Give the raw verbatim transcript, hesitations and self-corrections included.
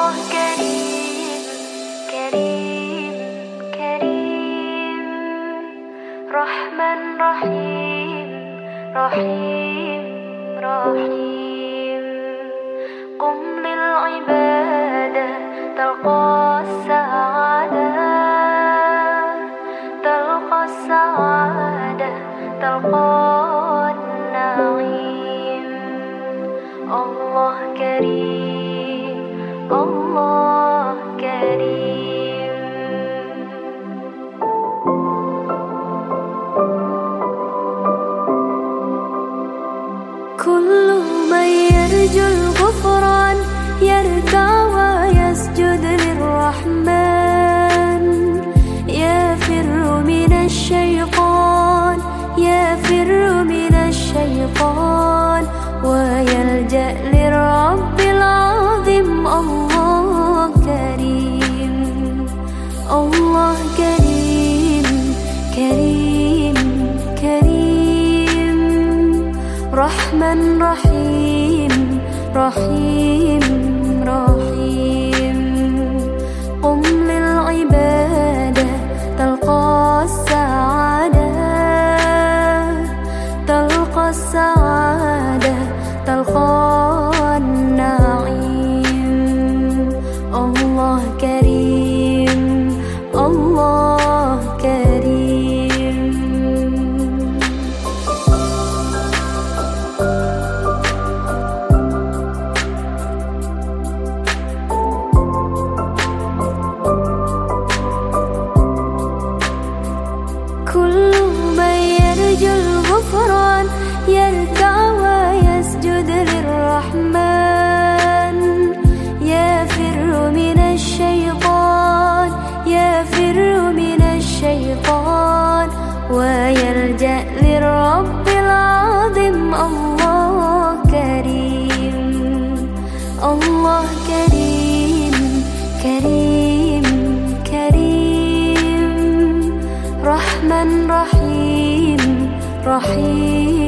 Allah Karim, Karim, Karim, Rahman Rahim, Rahim, Rahim. Qum lil ibadah talqa as-sa'adah, talqa as-sa'adah, talqa an-na'im. Allah Karim, Allah Karim. Kullu man yarjul ghufran yarka wa yasjud lirrahman, yafirru minash shaytan, yafirru minash shaytan, wa yalja lirabbil azim. Allah Karim, Allah Karim, Karim, Karim, Rahman Rahim, Rahim, Rahim. Qum lil ibadah talqa as-sa'adah, talqa as-sa'adah, talqa an-na'im. Allah Karim, Allah Karim. Kullu man yarjul ghufran yarka wa yasjud lirrahman, yafirru minash shaytan, yafirru minash shaytan, wa yalja lirabbil azim. Allah Karim, Allah Karim, Karim, Karim, Rahman Rahim, Rahim.